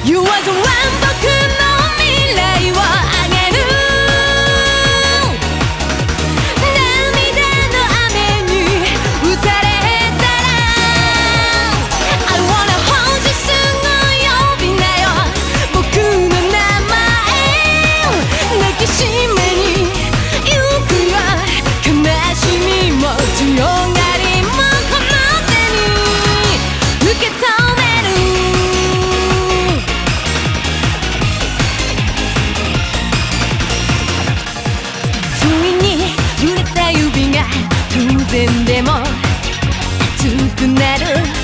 You are the one 僕の未来をあげる涙の雨に打たれたら I wanna hold you すぐ呼びなよ僕の名前抱きしめに行くよ悲しみも強がりもこの手に受け止め偶然でも熱くなる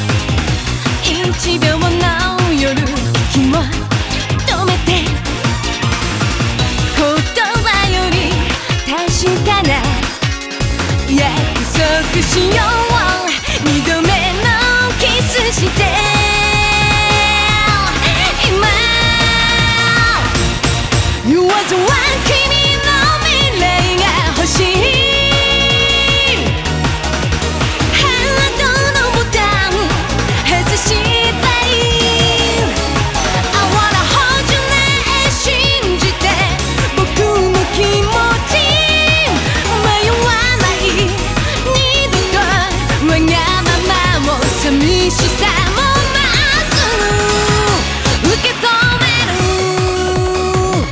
1秒の夜息も止めて言葉より確かな約束しよう2度目のキスして今 You are the one 君の未来が欲しい寂しさもまっすぐ受け止める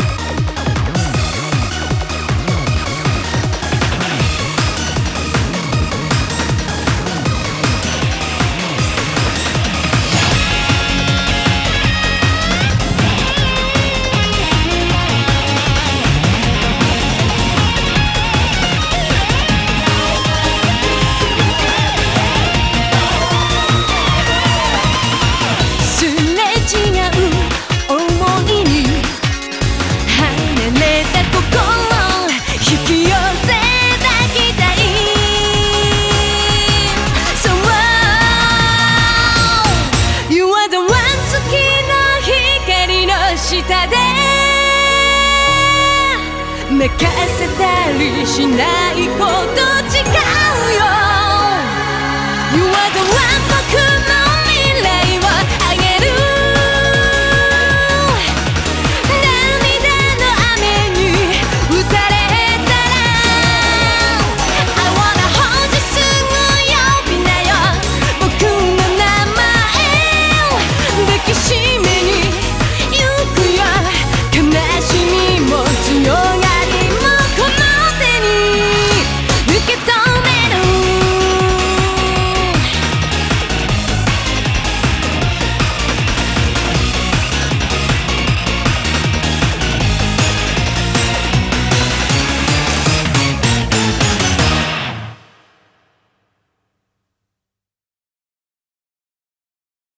下で泣かせたりしないこと誓うよ You are the one